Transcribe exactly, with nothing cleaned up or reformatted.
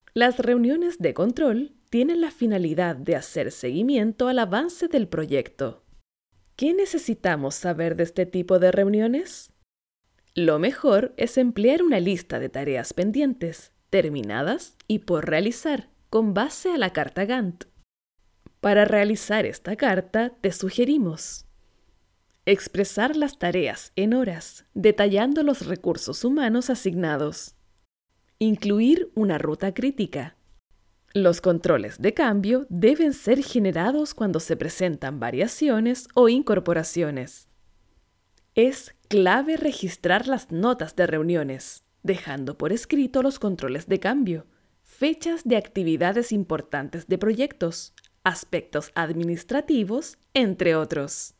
Las reuniones de control tienen la finalidad de hacer seguimiento al avance del proyecto. ¿Qué necesitamos saber de este tipo de reuniones? Lo mejor es emplear una lista de tareas pendientes, terminadas y por realizar, con base a la carta Gantt. Para realizar esta carta, te sugerimos expresar las tareas en horas, detallando los recursos humanos asignados. Incluir una ruta crítica. Los controles de cambio deben ser generados cuando se presentan variaciones o incorporaciones. Es clave registrar las notas de reuniones, dejando por escrito los controles de cambio, fechas de actividades importantes de proyectos, aspectos administrativos, entre otros.